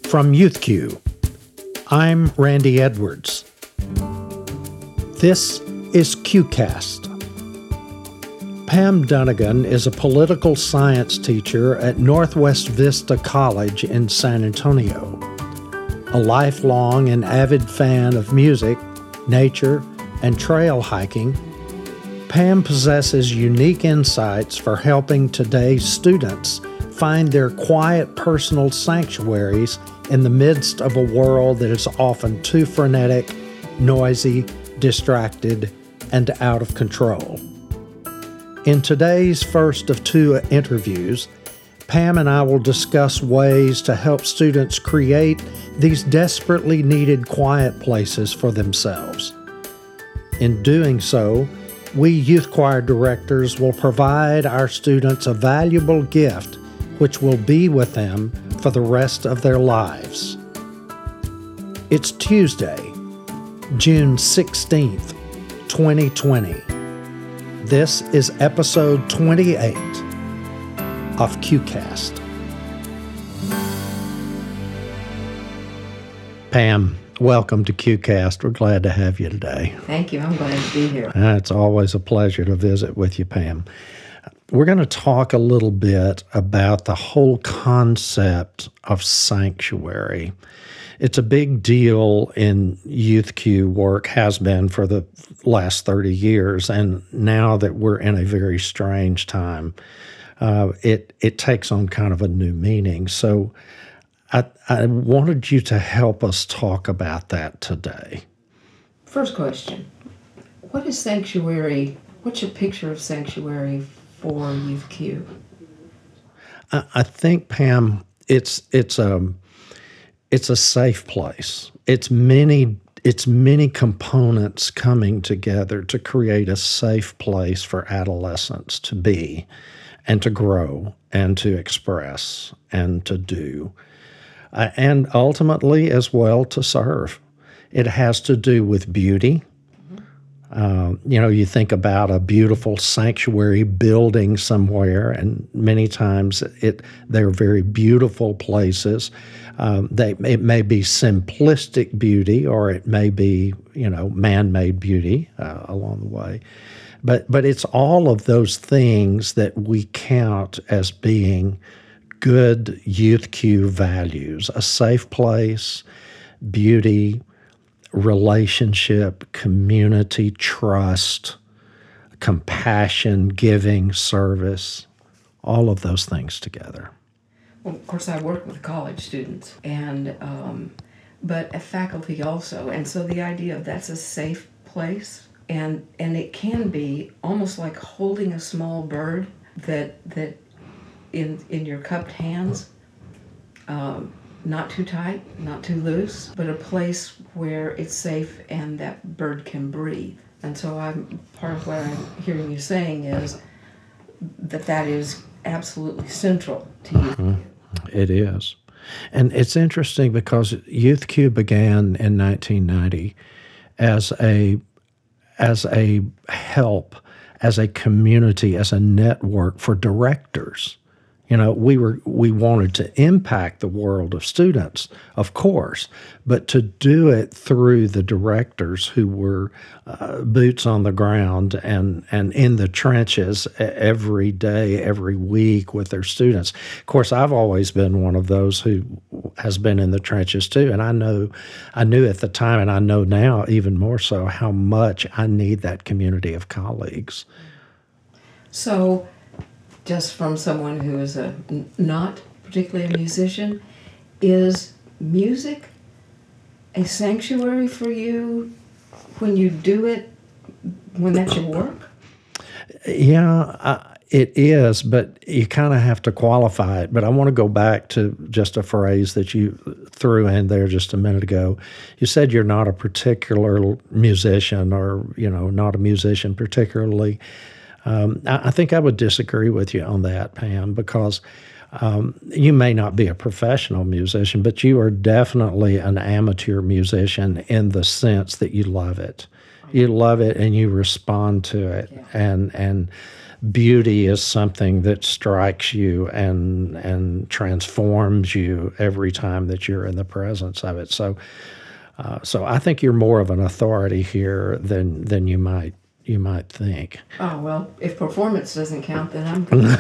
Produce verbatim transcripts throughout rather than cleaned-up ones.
From YouthQ, I'm Randy Edwards. This is QCast. Pam Dunnigan is a political science teacher at Northwest Vista College in San Antonio. A lifelong and avid fan of music, nature, and trail hiking, Pam possesses unique insights for helping today's students find their quiet personal sanctuaries in the midst of a world that is often too frenetic, noisy, distracted, and out of control. In today's first of two interviews, Pam and I will discuss ways to help students create these desperately needed quiet places for themselves. In doing so, we youth choir directors will provide our students a valuable gift which will be with them for the rest of their lives. It's Tuesday, June sixteenth, twenty twenty. This is episode twenty-eight of QCast. Pam, welcome to QCast. We're glad to have you today. Thank you. I'm glad to be here. Uh, it's always a pleasure to visit with you, Pam. We're going to talk a little bit about the whole concept of sanctuary. It's a big deal in YouthQ work, has been for the last thirty years, and now that we're in a very strange time, uh, it it takes on kind of a new meaning. So I, I wanted you to help us talk about that today. First question, what is sanctuary? What's your picture of sanctuary for YouthQ? I, I think, Pam, it's it's a it's a safe place. It's many it's many components coming together to create a safe place for adolescents to be, and to grow, and to express, and to do, uh, and ultimately as well to serve. It has to do with beauty. Um, you know, you think about a beautiful sanctuary building somewhere, and many times it they're very beautiful places. Um, they it may be simplistic beauty, or it may be, you know, man-made beauty uh, along the way. But but it's all of those things that we count as being good YouthQ values: a safe place, beauty, relationship, community, trust, compassion, giving, service, all of those things together. Well, of course, I work with college students, and um, but a faculty also, and so the idea of that's a safe place, and and it can be almost like holding a small bird that that in in your cupped hands. Um, Not too tight, not too loose, but a place where it's safe and that bird can breathe. And so I'm part of what I'm hearing you saying is that that is absolutely central to you. Mm-hmm. It is. And it's interesting because YouthQ began in nineteen ninety as a as a help, as a community, as a network for directors. You know, we were we wanted to impact the world of students, of course, but to do it through the directors who were uh, boots on the ground and, and in the trenches every day, every week with their students. Of course, I've always been one of those who has been in the trenches too, and I know, I knew at the time, and I know now even more so, how much I need that community of colleagues. So, just from someone who is a not particularly a musician, is music a sanctuary for you when you do it, when that's your work? Yeah, uh, it is, but you kind of have to qualify it. But I want to go back to just a phrase that you threw in there just a minute ago. You said you're not a particular musician, or, you know, not a musician particularly. Um, I, I think I would disagree with you on that, Pam, because um, you may not be a professional musician, but you are definitely an amateur musician in the sense that you love it. You love it and you respond to it. Yeah. And and beauty is something that strikes you and and transforms you every time that you're in the presence of it. So, uh, so I think you're more of an authority here than than you might you might think. Oh, well, if performance doesn't count, then I'm good.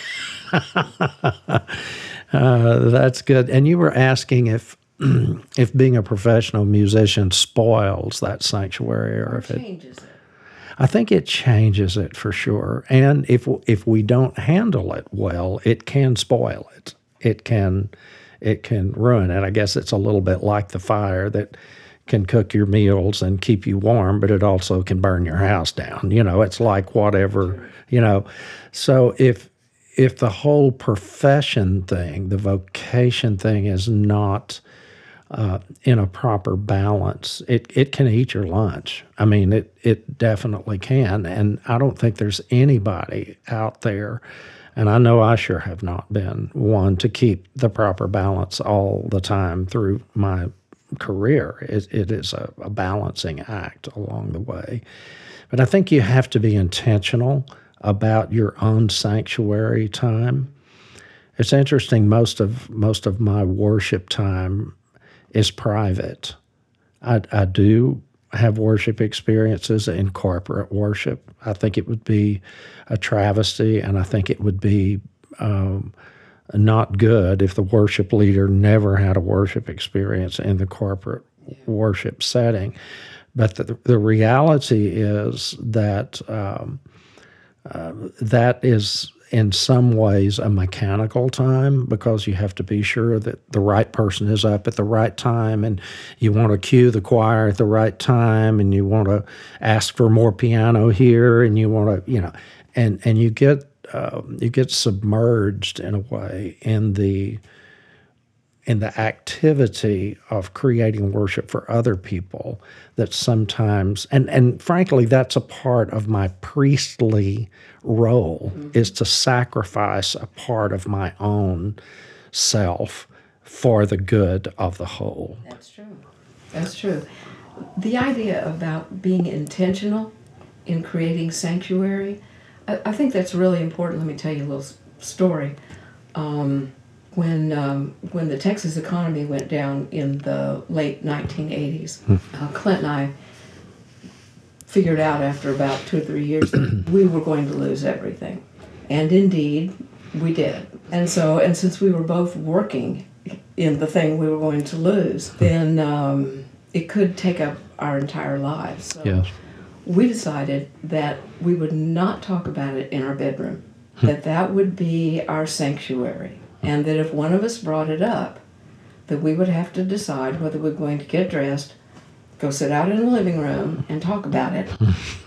uh, that's good. And you were asking if if being a professional musician spoils that sanctuary, or, Or if it changes it. I think it changes it for sure. And if if we don't handle it well, it can spoil it. It can it can ruin it. I guess it's a little bit like the fire that can cook your meals and keep you warm, but it also can burn your house down. You know, it's like whatever, you know. So if if the whole profession thing, the vocation thing is not Uh, in a proper balance, it, it can eat your lunch. I mean, it, it definitely can. And I don't think there's anybody out there, and I know I sure have not been one to keep the proper balance all the time through my career. It, it is a, a balancing act along the way. But I think you have to be intentional about your own sanctuary time. It's interesting, most of most of my worship time is private. I, I do have worship experiences in corporate worship. I think it would be a travesty, and I think it would be um, not good if the worship leader never had a worship experience in the corporate worship setting. But the, the reality is that um, uh, that is in some ways a mechanical time, because you have to be sure that the right person is up at the right time, and you want to cue the choir at the right time, and you want to ask for more piano here, and you want to, you know, and and you get uh, you get submerged in a way in the in the activity of creating worship for other people that sometimes, and, and frankly, that's a part of my priestly role, mm-hmm. is to sacrifice a part of my own self for the good of the whole. That's true. That's true. The idea about being intentional in creating sanctuary, I, I think that's really important. Let me tell you a little story. Um, When um, when the Texas economy went down in the late nineteen eighties, uh, Clint and I figured out after about two or three years that we were going to lose everything. And indeed, we did. And so, and since we were both working in the thing we were going to lose, then um, it could take up our entire lives. So yes. We decided that we would not talk about it in our bedroom, that that would be our sanctuary. And that if one of us brought it up, that we would have to decide whether we're going to get dressed, go sit out in the living room and talk about it,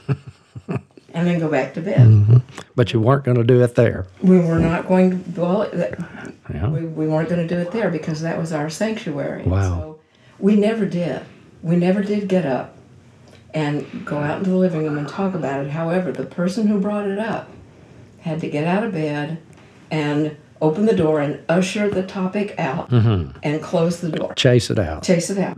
and then go back to bed. Mm-hmm. But you weren't going to do it there. We were not going to, well, Yeah. we, we weren't going to do it there because that was our sanctuary. Wow. So we never did. We never did get up and go out into the living room and talk about it. However, the person who brought it up had to get out of bed and open the door and usher the topic out, mm-hmm. and close the door. Chase it out. Chase it out.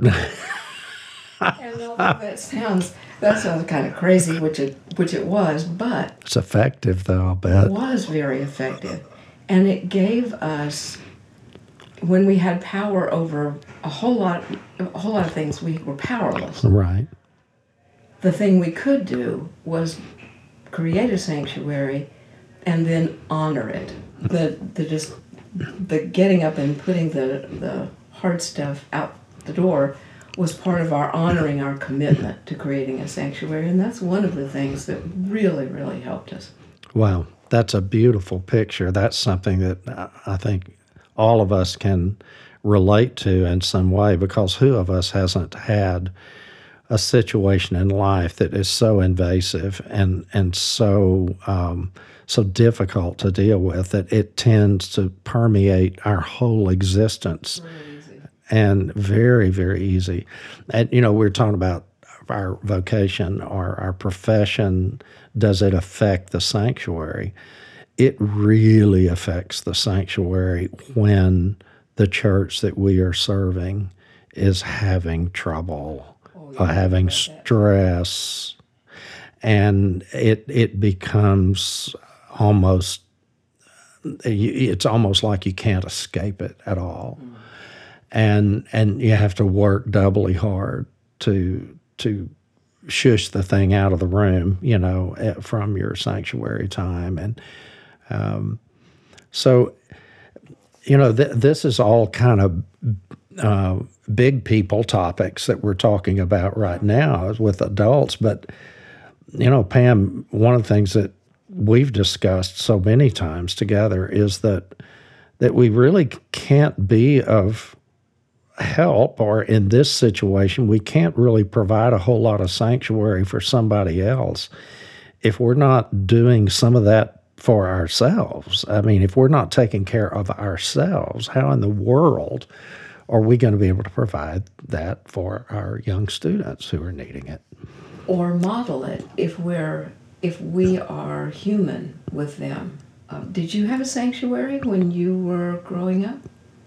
And although that sounds that sounds kind of crazy, which it which it was, but it's effective, though, I'll bet. It was very effective, and it gave us, when we had power over a whole lot, a whole lot of things, we were powerless. Right. The thing we could do was create a sanctuary, and then honor it. The the just the getting up and putting the the hard stuff out the door was part of our honoring our commitment to creating a sanctuary, and that's one of the things that really really helped us. Wow, that's a beautiful picture. That's something that I think all of us can relate to in some way, because who of us hasn't had a situation in life that is so invasive and and so um, so difficult to deal with that it tends to permeate our whole existence, Really and very very easy. And you know, we're talking about our vocation or our profession. Does it affect the sanctuary? It really affects the sanctuary when the church that we are serving is having trouble. Uh, having stress, and it it becomes almost, it's almost like you can't escape it at all. Mm. And and you have to work doubly hard to to shush the thing out of the room, you know, from your sanctuary time. And um, so, you know, th- this is all kind of uh, big people topics that we're talking about right now with adults. But, you know, Pam, one of the things that we've discussed so many times together is that that we really can't be of help, or in this situation, we can't really provide a whole lot of sanctuary for somebody else if we're not doing some of that for ourselves. I mean, if we're not taking care of ourselves, how in the world are we going to be able to provide that for our young students who are needing it? Or model it if we're if we are human with them. Uh, did you have a sanctuary when you were growing up?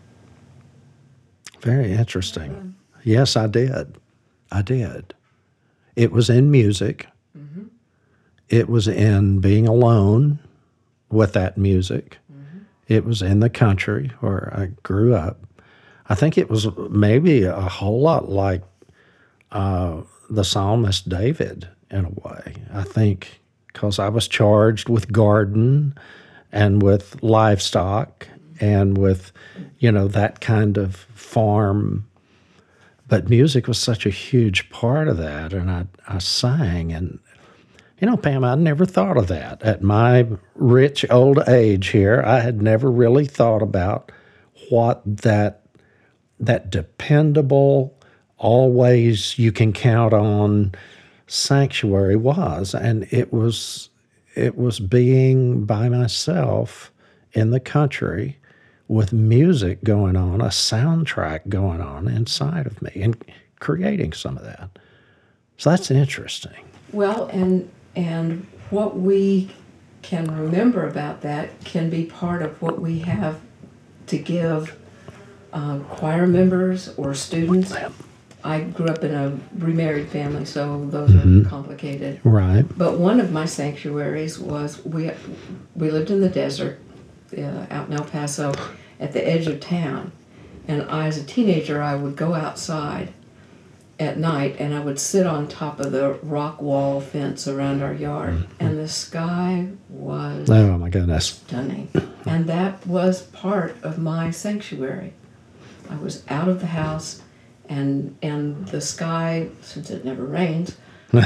Very interesting. Yes, I did. I did. It was in music. Mm-hmm. It was in being alone with that music. Mm-hmm. It was in the country where I grew up. I think it was maybe a whole lot like uh, the psalmist David in a way. I think because I was charged with garden and with livestock and with, you know, that kind of farm. But music was such a huge part of that, and I, I sang. And, you know, Pam, I never thought of that. At my rich old age here, I had never really thought about what that that dependable, always you can count on sanctuary was. And it was it was being by myself in the country with music going on, a soundtrack going on inside of me, and creating some of that. So that's interesting. Well, and and what we can remember about that can be part of what we have to give uh, choir members or students. I grew up in a remarried family, so those mm-hmm. are complicated. Right. But one of my sanctuaries was, we we lived in the desert uh, out in El Paso at the edge of town. And I, as a teenager, I would go outside at night and I would sit on top of the rock wall fence around our yard. Mm-hmm. And the sky was oh my goodness stunning. And that was part of my sanctuary. I was out of the house, and and the sky, since it never rains,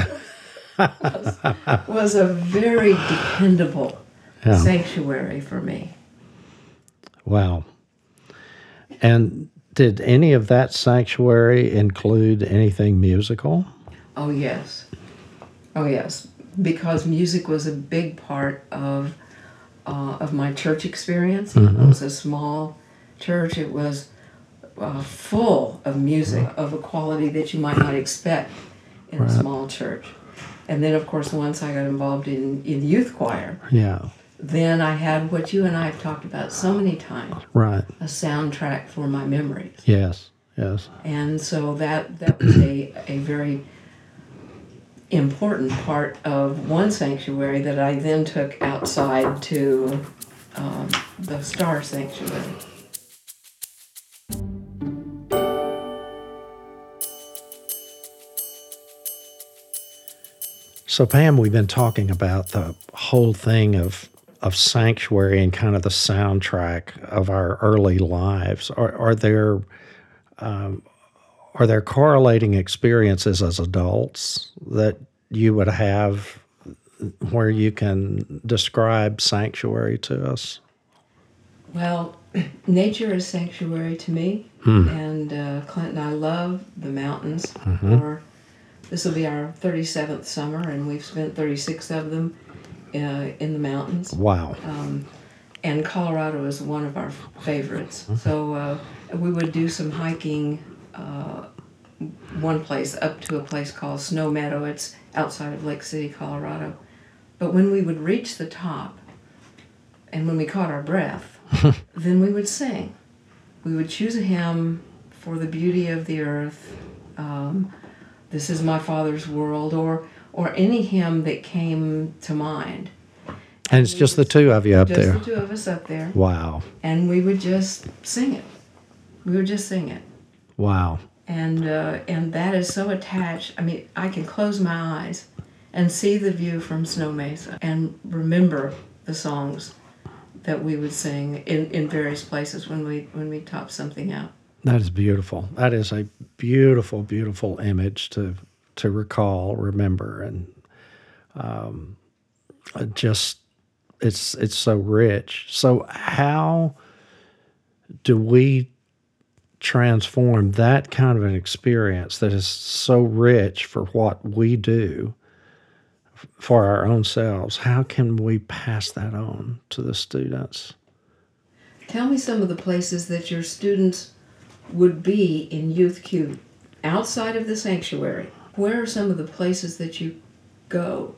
was, was a very dependable yeah. sanctuary for me. Wow. And did any of that sanctuary include anything musical? Oh, yes. Oh, yes. Because music was a big part of uh, of my church experience. Mm-hmm. It was a small church. It was uh, full of music of a quality that you might not expect in right. a small church. And then, of course, once I got involved in, in youth choir, yeah. then I had what you and I have talked about so many times. Right. A soundtrack for my memories. Yes, yes. And so that, that was a, a very important part of one sanctuary that I then took outside to um, the Star Sanctuary. So, Pam, we've been talking about the whole thing of of sanctuary and kind of the soundtrack of our early lives. Are, are there um, are there correlating experiences as adults that you would have where you can describe sanctuary to us? Well, nature is sanctuary to me, hmm. and uh, Clinton, I love the mountains. Mm-hmm. Or this will be our thirty-seventh summer, and we've spent thirty-six of them uh, in the mountains. Wow. Um, and Colorado is one of our favorites. Mm-hmm. So uh, we would do some hiking uh, one place up to a place called Snow Meadow. It's outside of Lake City, Colorado. But when we would reach the top, and when we caught our breath, then we would sing. We would choose a hymn for the beauty of the earth, um, This is My Father's World, or or any hymn that came to mind. And it's we just the would- two of you up Just there. the two of us up there. Wow. And we would just sing it. We would just sing it. Wow. And uh, and that is so attached. I mean, I can close my eyes and see the view from Snow Mesa and remember the songs that we would sing in, in various places when we when we topped something out. That is beautiful. That is a beautiful, beautiful image to to recall, remember, and um, just it's it's so rich. So how do we transform that kind of an experience that is so rich for what we do for our own selves? How can we pass that on to the students? Tell me some of the places that your students would be in Youth Q outside of the sanctuary. Where are some of the places that you go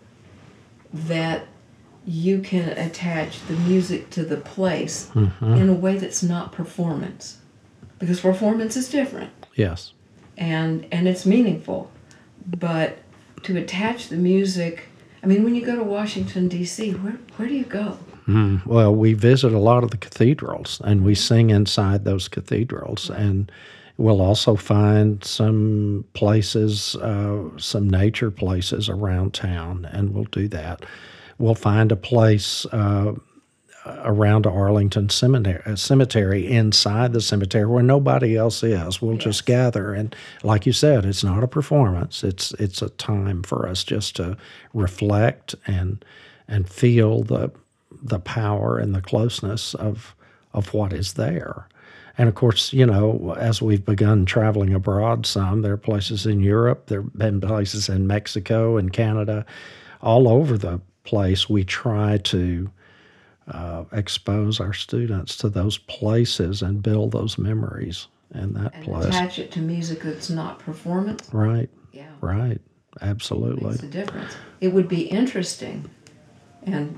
that you can attach the music to the place Mm-hmm. in a way that's not performance? Because performance is different Yes. and and it's meaningful. But to attach the music, I mean, when you go to Washington, D C, where where do you go? Mm, well, we visit a lot of the cathedrals, and we sing inside those cathedrals, and we'll also find some places, uh, some nature places around town, and we'll do that. We'll find a place uh, around Arlington Cemetery, a cemetery inside the cemetery where nobody else is. We'll just gather, and like you said, it's not a performance. It's it's a time for us just to reflect and and feel the the power and the closeness of of what is there. And of course, you know, as we've begun traveling abroad some, there are places in Europe, there have been places in Mexico and Canada, all over the place. We try to uh, expose our students to those places and build those memories in that And place. attach it to music that's not performance. Right, Yeah. right, absolutely. Makes a difference. It would be interesting, and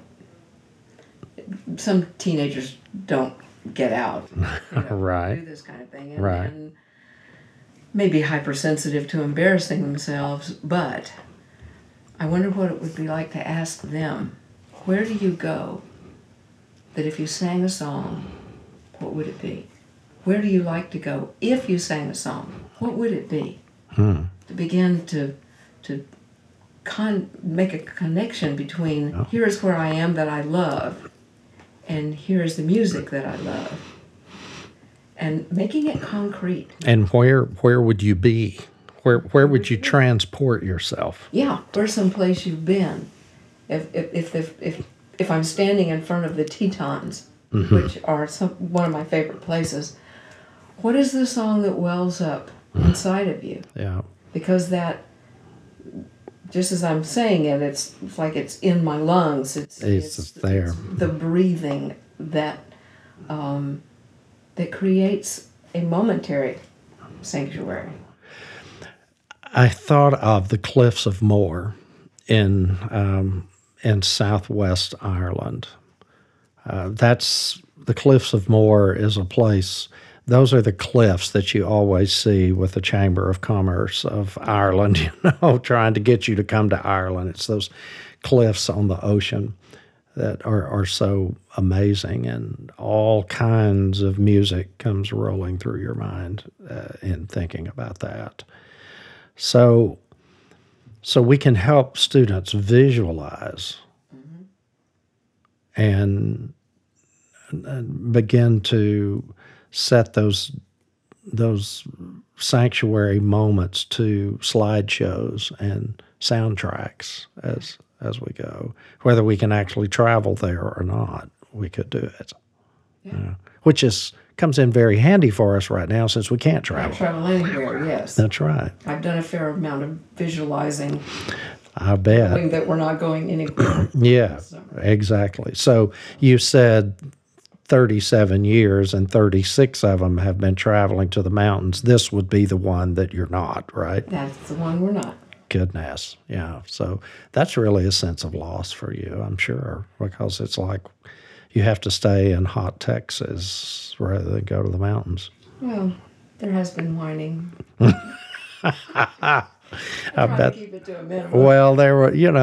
some teenagers don't get out, you know, Right. do this kind of thing, and, Right. and maybe hypersensitive to embarrassing themselves. But I wonder what it would be like to ask them, where do you go that if you sang a song, what would it be? Where do you like to go if you sang a song? What would it be? Hmm. To begin to to con- make a connection between Oh. here is where I am that I love, and here is the music that I love, and making it concrete. And where where would you be? Where where would you transport yourself? Yeah, or someplace you've been. If if if if if, if I'm standing in front of the Tetons, Mm-hmm. which are some one of my favorite places, what is the song that wells up inside of you? Yeah. Because that, just as I'm saying it, it's, it's like it's in my lungs. It's It's there. it's the breathing that um, that creates a momentary sanctuary. I thought of the Cliffs of Moher in um, in southwest Ireland. Uh, that's the Cliffs of Moher is a place. Those are the cliffs that you always see with the Chamber of Commerce of Ireland, you know, trying to get you to come to Ireland. It's those cliffs on the ocean that are, are so amazing, and all kinds of music comes rolling through your mind uh, in thinking about that. So, so we can help students visualize Mm-hmm. and, and begin to set those those sanctuary moments to slideshows and soundtracks as as we go. Whether we can actually travel there or not, we could do it. Yeah. You know, which is comes in very handy for us right now since we can't I travel. travel anywhere, yes. That's right. I've done a fair amount of visualizing, I bet. knowing that we're not going anywhere. Yeah, So- exactly. So you said thirty-seven years and thirty-six of them have been traveling to the mountains. This would be the one that you're not, right? That's the one we're not. Goodness. Yeah. So that's really a sense of loss for you, I'm sure, because it's like you have to stay in hot Texas rather than go to the mountains. Well, there has been whining. I I try bet. to keep it to a minimum. Well, there were, you know,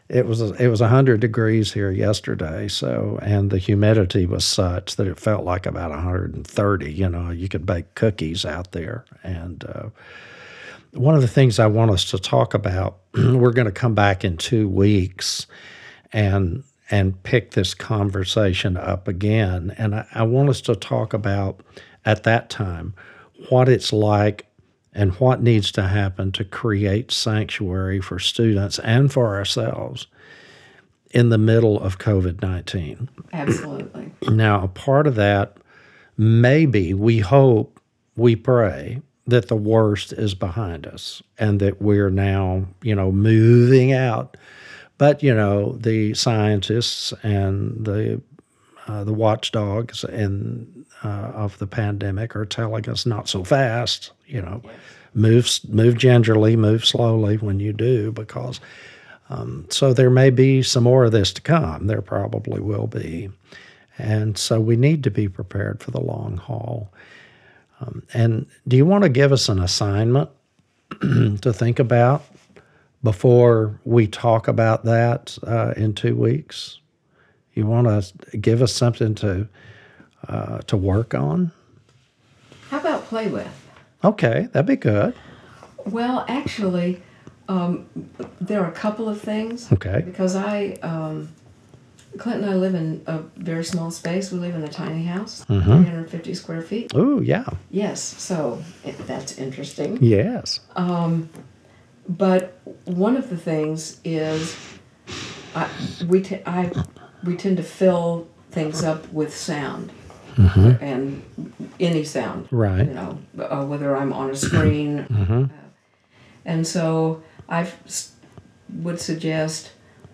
it was it was one hundred degrees here yesterday, so and the humidity was such that it felt like about one hundred thirty. You know, you could bake cookies out there. And uh, one of the things I want us to talk about, we're going to come back in two weeks and and pick this conversation up again. And I, I want us to talk about, at that time, what it's like and what needs to happen to create sanctuary for students and for ourselves in the middle of COVID nineteen. Absolutely. Now, a part of that, maybe, we hope, we pray, that the worst is behind us and that we're now, you know, moving out. But, you know, the scientists and the uh, the watchdogs and uh, of the pandemic are telling us not so fast, you know, Yes. move move gingerly, move slowly when you do, because um, so there may be some more of this to come. There probably will be. And so we need to be prepared for the long haul. Um, and do you want to give us an assignment to think about before we talk about that uh, in two weeks? You want to give us something to uh, to work on? How about play with? Okay, that'd be good. Well, actually, um, there are a couple of things. Okay. Because I, um, Clint and I live in a very small space. We live in a tiny house, Mhm. three hundred fifty square feet. Ooh, yeah. Yes, so it, that's interesting. Yes. Um, but one of the things is, I, we t- I we tend to fill things up with sound, Mm-hmm. and any sound, Right. you know, uh, whether I'm on a screen, Mm-hmm. uh, and so I s- would suggest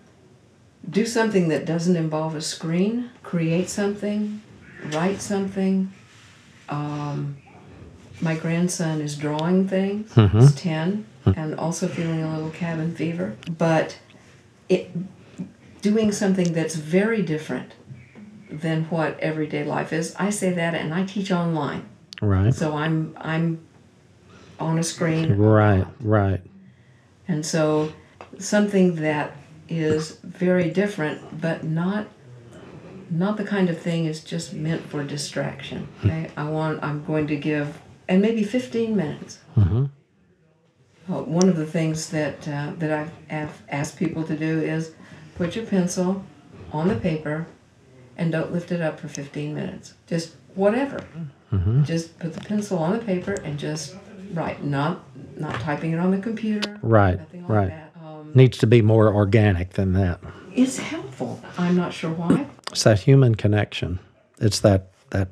do something that doesn't involve a screen. Create something, write something. Um, my grandson is drawing things. Mhm. He's ten and also feeling a little cabin fever. But it doing something that's very different than what everyday life is. I say that, and I teach online, Right. so I'm I'm on a screen. Right. Right. And so something that is very different, but not not the kind of thing is just meant for distraction. Okay, I want I'm going to give, and maybe fifteen minutes. Mm-hmm. Uh, one of the things that uh, that I've, have asked people to do is put your pencil on the paper and don't lift it up for fifteen minutes. Just whatever. Mm-hmm. Just put the pencil on the paper and just write. Not not typing it on the computer. Right. Nothing like Right. that. Um, Needs to be more organic than that. it's helpful. I'm not sure why. It's that human connection. It's that that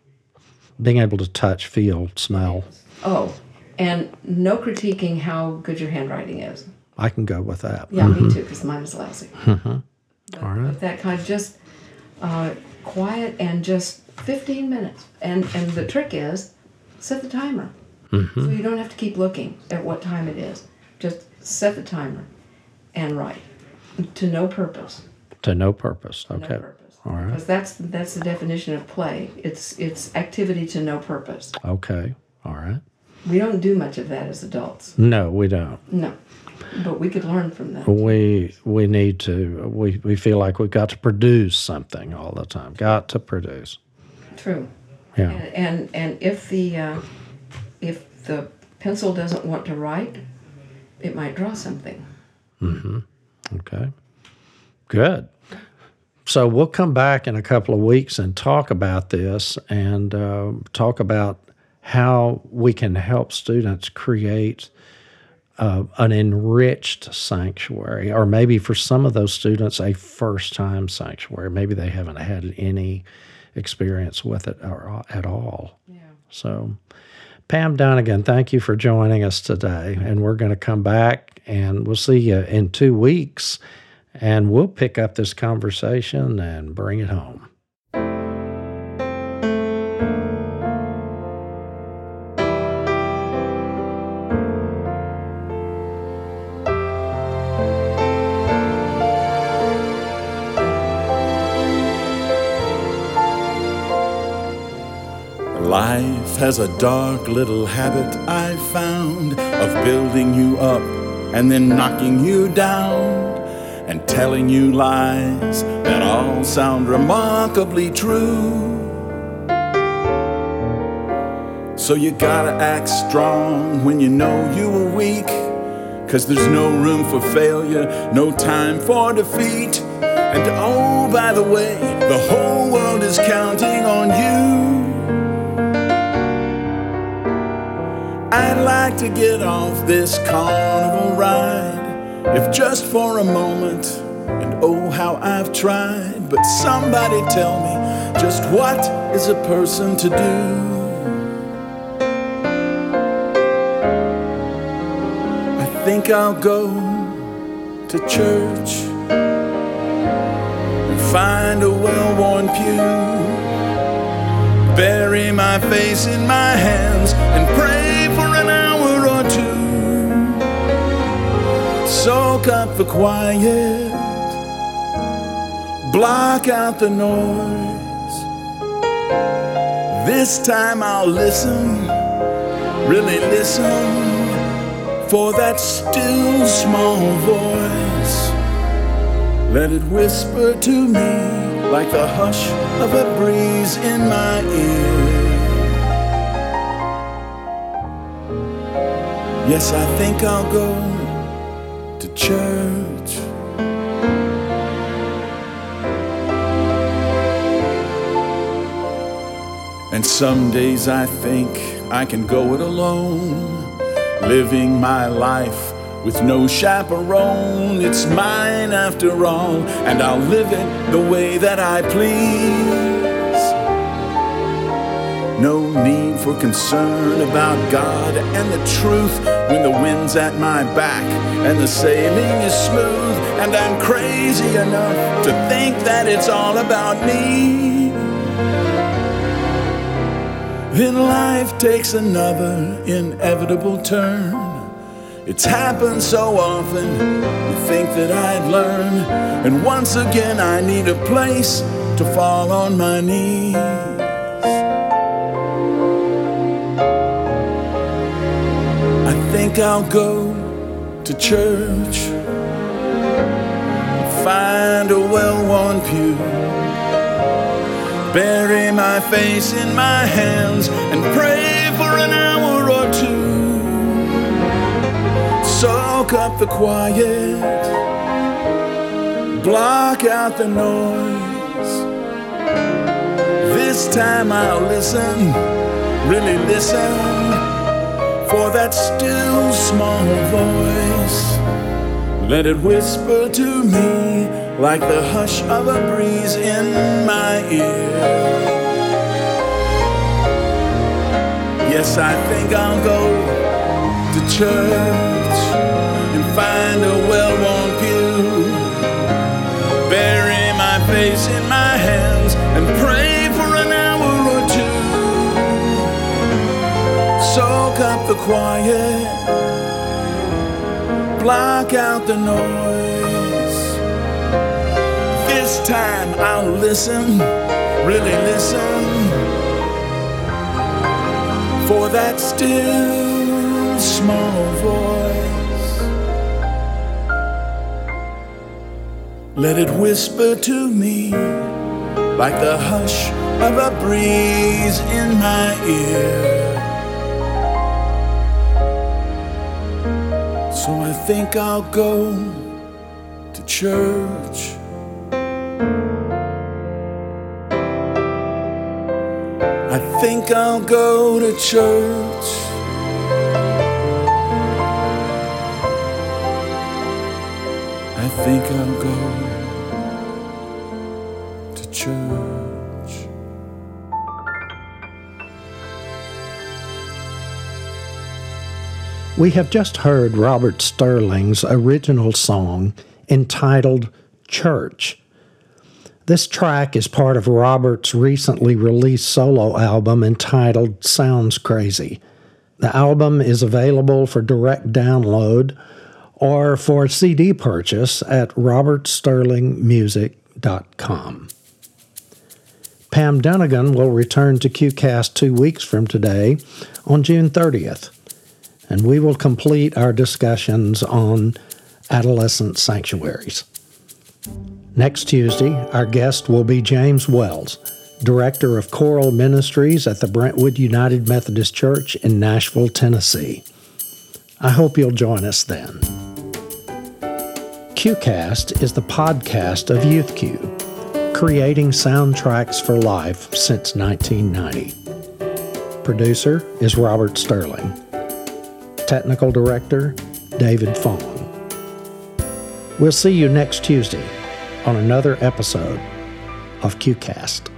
being able to touch, feel, smell. Oh, and no critiquing how good your handwriting is. I can go with that. Yeah, me too, because mine is lousy. Mhm. But, All right. but that kind of just uh, quiet and just fifteen minutes. And and the trick is set the timer. Mhm. So you don't have to keep looking at what time it is. Just set the timer and write to no purpose. To no purpose. To Okay. No purpose. All right. Because that's that's the definition of play. It's it's activity to no purpose. Okay. All right. We don't do much of that as adults. No, we don't. No. But we could learn from that. We we need to. We, we feel like we've got to produce something all the time. Got to produce. True. Yeah. And and, and if the uh, if the pencil doesn't want to write, it might draw something. Mm-hmm. Okay. Good. So we'll come back in a couple of weeks and talk about this and uh, talk about how we can help students create uh, an enriched sanctuary, or maybe for some of those students, a first-time sanctuary. Maybe they haven't had any experience with it or, at all. Yeah. So, Pam Donegan, thank you for joining us today. And we're going to come back and we'll see you in two weeks. And we'll pick up this conversation and bring it home. Life has a dark little habit I've found of building you up and then knocking you down. and telling you lies that all sound remarkably true. So you gotta act strong when you know you were weak, 'cause there's no room for failure, no time for defeat. And oh, by the way, the whole world is counting on you. I'd like to get off this carnival ride, if just for a moment, and oh, how I've tried. But somebody tell me, just what is a person to do? I think I'll go to church and find a well-worn pew, bury my face in my hands and pray for an hour or two. Soak up the quiet, block out the noise. This time I'll listen, really listen, for that still small voice. Let it whisper to me like the hush of a breeze in my ear. Yes, I think I'll go to church. And some days I think I can go it alone, living my life with no chaperone. It's mine after all, and I'll live it the way that I please. No need for concern about God and the truth when the wind's at my back and the sailing is smooth. And I'm crazy enough to think that it's all about me. Then life takes another inevitable turn. It's happened so often, you think that I'd learn. And once again I need a place to fall on my knees. I think I'll go to church, find a well-worn pew, bury my face in my hands and pray for an hour or two. Soak up the quiet, block out the noise. This time I'll listen, really listen, for that still small voice. Let it whisper to me like the hush of a breeze in my ear. Yes, I think I'll go to church and find a well-worn pew, bury my face in my hands and pray for an hour or two. Soak up the quiet, block out the noise. This time I'll listen, really listen, for that still small voice. Let it whisper to me like the hush of a breeze in my ear. So I think I'll go to church. I think I'll go to church. I think I'll go to church. We have just heard Robert Sterling's original song entitled Church. This track is part of Robert's recently released solo album entitled Sounds Crazy. The album is available for direct download or for C D purchase at robert sterling music dot com. Pam Dunnigan will return to QCast two weeks from today on June thirtieth, and we will complete our discussions on adolescent sanctuaries. Next Tuesday, our guest will be James Wells, Director of Choral Ministries at the Brentwood United Methodist Church in Nashville, Tennessee. I hope you'll join us then. QCast is the podcast of YouthQ, creating soundtracks for life since nineteen ninety. Producer is Robert Sterling. Technical Director, David Fong. We'll see you next Tuesday on another episode of QCast.